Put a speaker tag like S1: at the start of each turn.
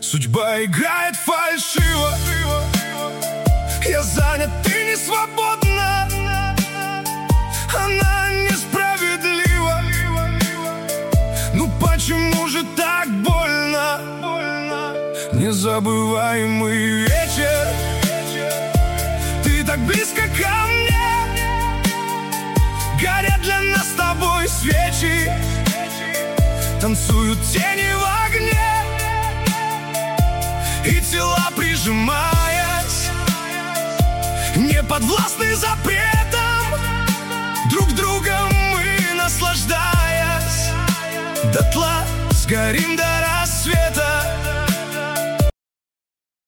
S1: Судьба играет фальшиво. Я занят, ты не свободна. Она несправедлива. Ну почему же так больно? Незабываемый вечер. Ты так близко ко мне. Горят для нас с тобой свечи. Танцуют тени в огне. И тела, прижимаясь, не подвластны запретам. Друг другом мы, наслаждаясь, дотла сгорим до рассвета.